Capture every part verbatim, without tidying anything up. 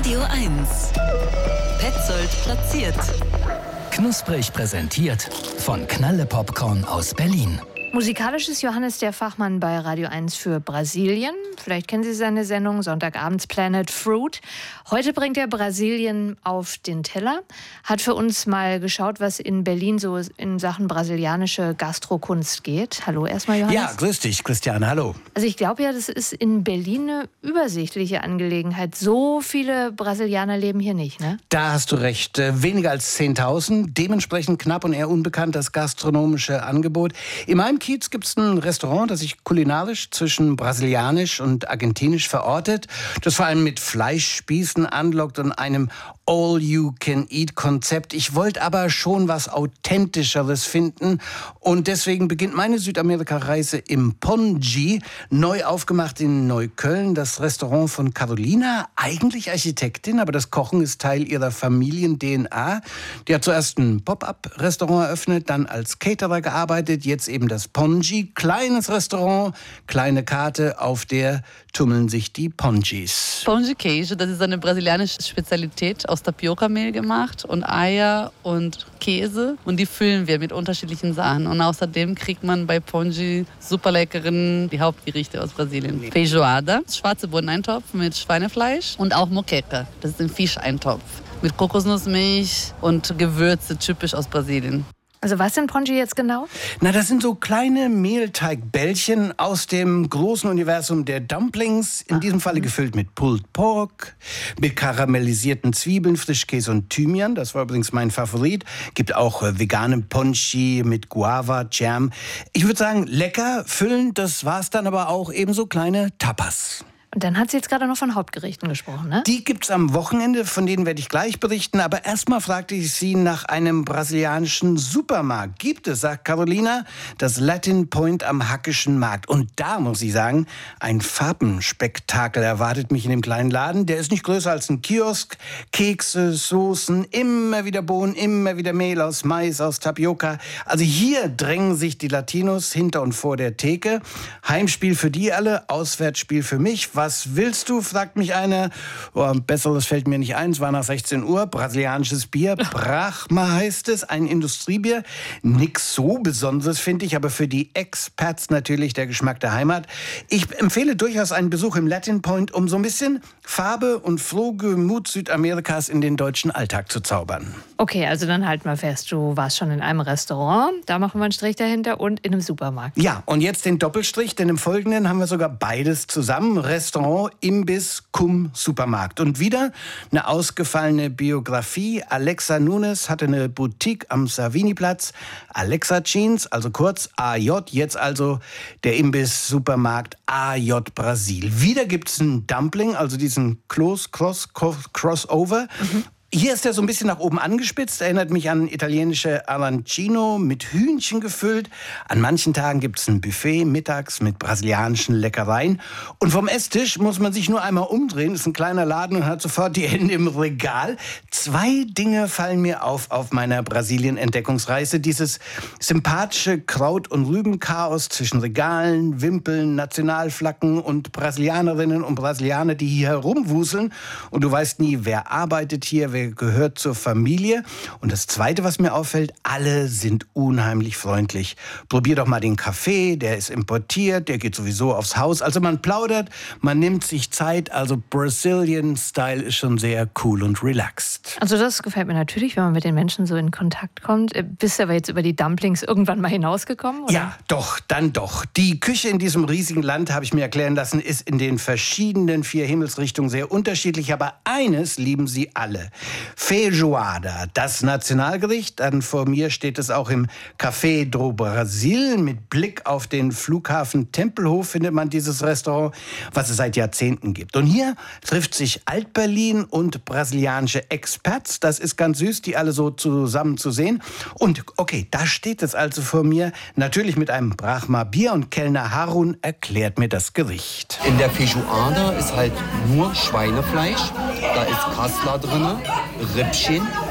Radio eins. Petzold platziert. Knusprig präsentiert von Knalle Popcorn aus Berlin. Musikalisch ist Johannes der Fachmann bei Radio eins für Brasilien. Vielleicht kennen Sie seine Sendung Sonntagabends Planet Fruit. Heute bringt er Brasilien auf den Teller. Hat für uns mal geschaut, was in Berlin so in Sachen brasilianische Gastrokunst geht. Hallo erstmal, Johannes. Ja, grüß dich, Christiane, hallo. Also ich glaube ja, das ist in Berlin eine übersichtliche Angelegenheit. So viele Brasilianer leben hier nicht, ne? Da hast du recht. Äh, weniger als zehntausend. Dementsprechend knapp und eher unbekannt das gastronomische Angebot. In meinem Kiez gibt es ein Restaurant, das sich kulinarisch zwischen brasilianisch und argentinisch verortet, das vor allem mit Fleischspießen anlockt und einem All-You-Can-Eat-Konzept. Ich wollte aber schon was Authentischeres finden und deswegen beginnt meine Südamerika-Reise im Ponji, neu aufgemacht in Neukölln, das Restaurant von Carolina, eigentlich Architektin, aber das Kochen ist Teil ihrer Familien-D N A. Die hat zuerst ein Pop-up-Restaurant eröffnet, dann als Caterer gearbeitet, jetzt eben das Ponji, kleines Restaurant, kleine Karte, auf der tummeln sich die Ponjis. Ponji Queijo, das ist eine brasilianische Spezialität, aus Tapioca-Mehl gemacht und Eier und Käse und die füllen wir mit unterschiedlichen Sachen und außerdem kriegt man bei Ponji super leckeren, die Hauptgerichte aus Brasilien. Feijoada, schwarze Bohneneintopf mit Schweinefleisch und auch Moqueca, das ist ein Fischeintopf mit Kokosnussmilch und Gewürze, typisch aus Brasilien. Also was sind Ponji jetzt genau? Na, das sind so kleine Mehlteigbällchen aus dem großen Universum der Dumplings. In diesem Falle gefüllt mit Pulled Pork, mit karamellisierten Zwiebeln, Frischkäse und Thymian. Das war übrigens mein Favorit. Gibt auch äh, vegane Ponji mit Guava, Jam. Ich würde sagen, lecker, füllend. Das war's dann aber auch. Ebenso kleine Tapas. Und dann hat sie jetzt gerade noch von Hauptgerichten gesprochen, ne? Die gibt's am Wochenende, von denen werde ich gleich berichten. Aber erstmal fragte ich sie nach einem brasilianischen Supermarkt. Gibt es, sagt Carolina, das Latin Point am Hackischen Markt. Und da muss ich sagen, ein Farbenspektakel erwartet mich in dem kleinen Laden. Der ist nicht größer als ein Kiosk. Kekse, Soßen, immer wieder Bohnen, immer wieder Mehl aus Mais, aus Tapioca. Also hier drängen sich die Latinos hinter und vor der Theke. Heimspiel für die alle, Auswärtsspiel für mich. Was willst du, fragt mich einer. Oh, Besseres fällt mir nicht ein, es war nach sechzehn Uhr. Brasilianisches Bier, Brahma heißt es, ein Industriebier. Nix so Besonderes, finde ich, aber für die Expats natürlich der Geschmack der Heimat. Ich empfehle durchaus einen Besuch im Latin Point, um so ein bisschen Farbe und Frohgemut Südamerikas in den deutschen Alltag zu zaubern. Okay, also dann halt mal fest, du warst schon in einem Restaurant, da machen wir einen Strich dahinter, und in einem Supermarkt. Ja, und jetzt den Doppelstrich, denn im Folgenden haben wir sogar beides zusammen. Restaurant, Imbiss, cum Supermarkt. Und wieder eine ausgefallene Biografie. Alexa Nunes hatte eine Boutique am Savini-Platz. Alexa Jeans, also kurz A J, jetzt also der Imbiss-Supermarkt A J Brasil. Wieder gibt's einen Dumpling, also diesen Close Cross Crossover. Mhm. Hier ist er so ein bisschen nach oben angespitzt, erinnert mich an italienische Arancino mit Hühnchen gefüllt. An manchen Tagen gibt es ein Buffet mittags mit brasilianischen Leckereien. Und vom Esstisch muss man sich nur einmal umdrehen, ist ein kleiner Laden und hat sofort die Hände im Regal. Zwei Dinge fallen mir auf auf meiner Brasilien-Entdeckungsreise. Dieses sympathische Kraut- und Rübenchaos zwischen Regalen, Wimpeln, Nationalflaggen und Brasilianerinnen und Brasilianer, die hier herumwuseln. Und du weißt nie, wer arbeitet hier, wer gehört zur Familie. Und das Zweite, was mir auffällt, alle sind unheimlich freundlich. Probier doch mal den Kaffee, der ist importiert, der geht sowieso aufs Haus. Also man plaudert, man nimmt sich Zeit. Also Brazilian-Style ist schon sehr cool und relaxed. Also das gefällt mir natürlich, wenn man mit den Menschen so in Kontakt kommt. Bist du aber jetzt über die Dumplings irgendwann mal hinausgekommen, oder? Ja, doch, dann doch. Die Küche in diesem riesigen Land, habe ich mir erklären lassen, ist in den verschiedenen vier Himmelsrichtungen sehr unterschiedlich. Aber eines lieben sie alle. Feijoada, das Nationalgericht. Dann vor mir steht es auch im Café do Brasil. Mit Blick auf den Flughafen Tempelhof findet man dieses Restaurant, was es seit Jahrzehnten gibt. Und hier trifft sich Alt-Berlin und brasilianische Expats. Das ist ganz süß, die alle so zusammen zu sehen. Und okay, da steht es also vor mir. Natürlich mit einem Brahma Bier, und Kellner Harun erklärt mir das Gericht. In der Feijoada ist halt nur Schweinefleisch. Da ist Kassler drin, Rippchen,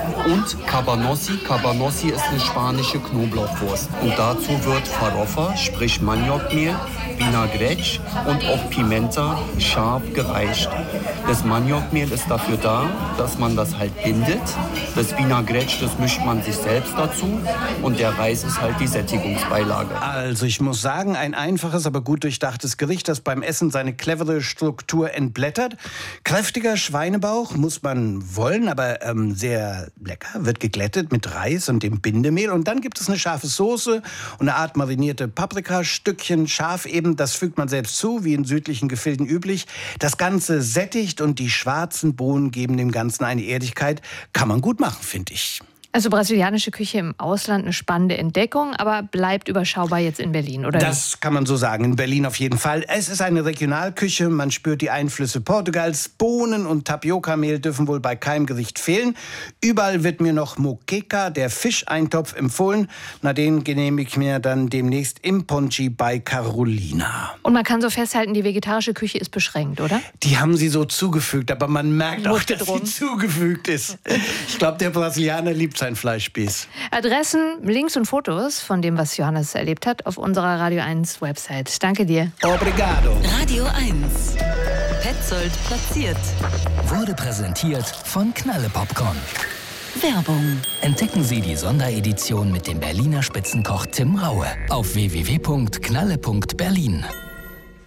Und Cabanossi. Cabanossi ist eine spanische Knoblauchwurst. Und dazu wird Farofa, sprich Maniokmehl, Vinaigrette und auch Pimenta scharf gereicht. Das Maniokmehl ist dafür da, dass man das halt bindet. Das Vinaigrette, das mischt man sich selbst dazu. Und der Reis ist halt die Sättigungsbeilage. Also ich muss sagen, ein einfaches, aber gut durchdachtes Gericht, das beim Essen seine clevere Struktur entblättert. Kräftiger Schweinebauch muss man wollen, aber ähm, sehr lecker. Wird geglättet mit Reis und dem Bindemehl. Und dann gibt es eine scharfe Soße und eine Art marinierte Paprikastückchen, scharf eben. Das fügt man selbst zu, wie in südlichen Gefilden üblich. Das Ganze sättigt und die schwarzen Bohnen geben dem Ganzen eine Erdigkeit. Kann man gut machen, finde ich. Also brasilianische Küche im Ausland, eine spannende Entdeckung, aber bleibt überschaubar jetzt in Berlin, oder? Das kann man so sagen, in Berlin auf jeden Fall. Es ist eine Regionalküche, man spürt die Einflüsse Portugals. Bohnen und Tapiocamehl dürfen wohl bei keinem Gericht fehlen. Überall wird mir noch Moqueca, der Fischeintopf, empfohlen. Na, den genehmige ich mir dann demnächst im Ponchi bei Carolina. Und man kann so festhalten, die vegetarische Küche ist beschränkt, oder? Die haben sie so zugefügt, aber man merkt auch, dass drum. sie zugefügt ist. Ich glaube, der Brasilianer liebt sein Fleischspieß. Adressen, Links und Fotos von dem, was Johannes erlebt hat, auf unserer Radio eins Website. Danke dir. Obrigado. Radio eins. Petzold platziert. Wurde präsentiert von Knalle Popcorn. Werbung. Entdecken Sie die Sonderedition mit dem Berliner Spitzenkoch Tim Raue auf w w w punkt knalle punkt berlin.